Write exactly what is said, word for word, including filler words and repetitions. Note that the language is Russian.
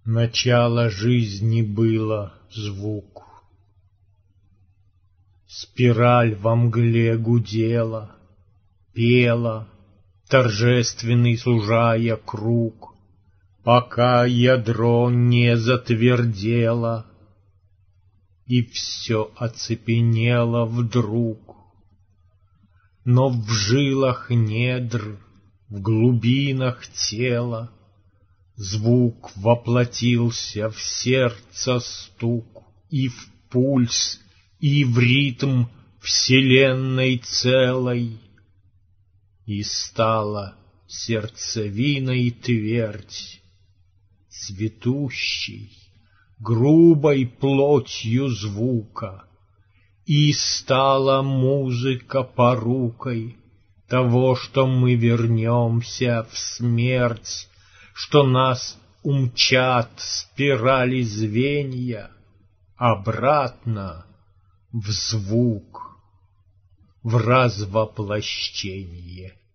Начало жизни было звук. Спираль во мгле гудела, пела, торжественный сужая круг, пока ядро не затвердело, и все оцепенело вдруг. Но в жилах недр, в глубинах тела звук воплотился в сердце стук, и в пульс, и в ритм вселенной целой, и стала сердцевиной твердь, цветущей, грубой плотью звука, и стала музыка порукой того, что мы вернемся в смерть, что нас умчат спирали звенья обратно в звук, в развоплощение.